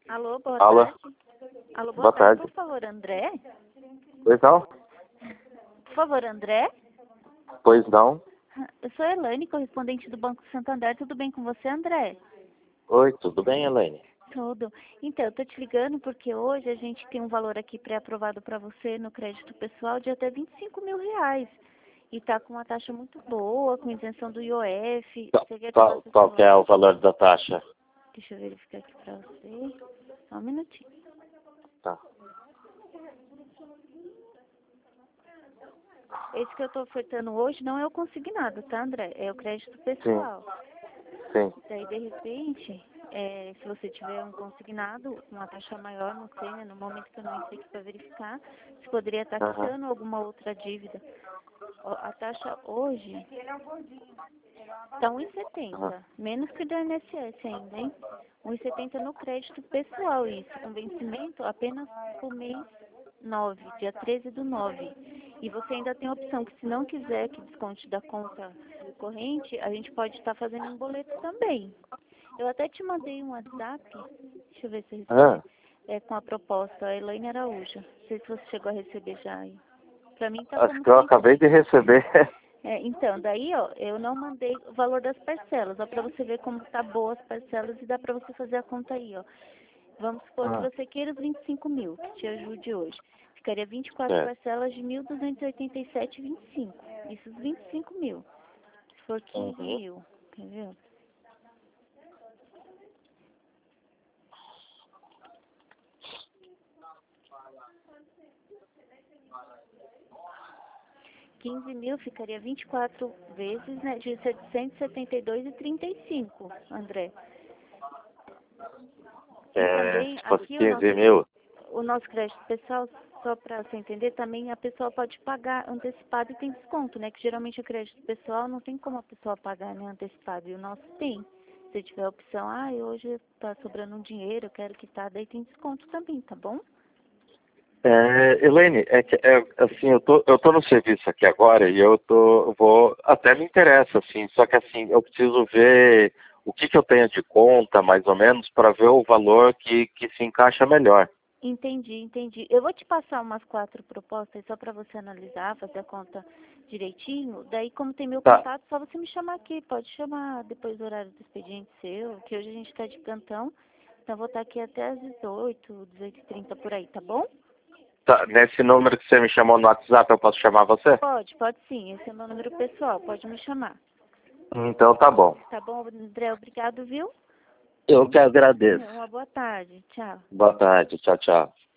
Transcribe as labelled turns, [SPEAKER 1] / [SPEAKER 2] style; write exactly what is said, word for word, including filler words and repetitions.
[SPEAKER 1] Alô, boa
[SPEAKER 2] Alô.
[SPEAKER 1] tarde. Alô, boa,
[SPEAKER 2] Boa
[SPEAKER 1] tarde.
[SPEAKER 2] tarde.
[SPEAKER 1] Por favor, André?
[SPEAKER 2] Pois não?
[SPEAKER 1] Por favor, André?
[SPEAKER 2] Pois não?
[SPEAKER 1] Eu sou a Elaine, correspondente do Banco Santander. Tudo bem com você, André?
[SPEAKER 2] Oi, tudo bem, Elaine?
[SPEAKER 1] Tudo. Então, eu tô te ligando porque hoje a gente tem um valor aqui pré-aprovado para você no crédito pessoal de até vinte e cinco mil reais. E tá com uma taxa muito boa, com isenção do I O F.
[SPEAKER 2] Qual,
[SPEAKER 1] Você quer que eu
[SPEAKER 2] qual,
[SPEAKER 1] faça esse
[SPEAKER 2] qual que é
[SPEAKER 1] valor?
[SPEAKER 2] o valor da taxa?
[SPEAKER 1] Deixa eu verificar aqui para você. Só um minutinho.
[SPEAKER 2] Tá.
[SPEAKER 1] Esse que eu tô ofertando hoje não é o consignado, tá, André? É o crédito
[SPEAKER 2] Sim,
[SPEAKER 1] pessoal.
[SPEAKER 2] sim.
[SPEAKER 1] Daí, de repente, é, se você tiver um consignado, uma taxa maior, não sei, né? No momento que eu não entrei aqui para verificar, se poderia estar
[SPEAKER 2] Aham.
[SPEAKER 1] quitando alguma outra dívida. Ó, a taxa hoje está um e
[SPEAKER 2] Aham.
[SPEAKER 1] setenta, menos que do I N S S ainda, hein? um e setenta no crédito pessoal, isso, com vencimento apenas por mês nove, dia treze do nove. E você ainda tem a opção que, se não quiser que desconte da conta corrente, a gente pode estar fazendo um boleto também. Eu até te mandei um WhatsApp, deixa eu ver se eu recebi,
[SPEAKER 2] Ah,
[SPEAKER 1] é, com a proposta, a Elaine Araújo. Não sei se você chegou a receber já aí. Pra mim tá
[SPEAKER 2] acho
[SPEAKER 1] como
[SPEAKER 2] que eu
[SPEAKER 1] cem por
[SPEAKER 2] acabei de
[SPEAKER 1] cento.
[SPEAKER 2] receber.
[SPEAKER 1] É, então, daí, ó, eu não mandei o valor das parcelas, ó, pra você ver como tá boa as parcelas e dá pra você fazer a conta aí, ó. Vamos supor que
[SPEAKER 2] Ah,
[SPEAKER 1] você queira os vinte e cinco mil, que te ajude hoje. Ficaria vinte e quatro
[SPEAKER 2] certo.
[SPEAKER 1] parcelas de mil duzentos e oitenta e sete e vinte e cinco. Isso, os vinte e cinco mil. Se for quinze
[SPEAKER 2] Uhum.
[SPEAKER 1] mil, entendeu? quinze mil ficaria vinte e quatro vezes, né, de setecentos e setenta e dois e trinta e cinco, André. E
[SPEAKER 2] É,
[SPEAKER 1] também
[SPEAKER 2] se fosse
[SPEAKER 1] aqui o
[SPEAKER 2] quinze
[SPEAKER 1] nosso,
[SPEAKER 2] mil.
[SPEAKER 1] o nosso crédito pessoal, só para você entender, também a pessoa pode pagar antecipado e tem desconto, né? Que geralmente o crédito pessoal não tem como a pessoa pagar, né, antecipado, e o nosso tem. Se tiver a opção, ah, hoje tá sobrando um dinheiro, eu quero quitar, daí tem desconto também, tá bom?
[SPEAKER 2] É, Elaine, é que, é, assim, eu tô, eu tô no serviço aqui agora e eu tô, eu vou, até me interessa, assim, só que assim, eu preciso ver o que que eu tenho de conta, mais ou menos, para ver o valor que, que se encaixa melhor.
[SPEAKER 1] Entendi, entendi. Eu vou te passar umas quatro propostas só para você analisar, fazer a conta direitinho. Daí, como tem meu
[SPEAKER 2] Tá,
[SPEAKER 1] contato, só você me chamar aqui. Pode chamar depois do horário do expediente seu, que hoje a gente está de plantão. Então, eu vou estar aqui até às dezoito, dezoito e trinta por aí, tá bom?
[SPEAKER 2] tá, nesse número que você me chamou no WhatsApp, eu posso chamar você?
[SPEAKER 1] Pode, pode sim. Esse é meu número pessoal, pode me chamar.
[SPEAKER 2] Então tá bom.
[SPEAKER 1] Tá bom, André? Obrigado, viu?
[SPEAKER 2] Eu que agradeço.
[SPEAKER 1] Uma boa tarde. Tchau.
[SPEAKER 2] Boa tarde, tchau, tchau.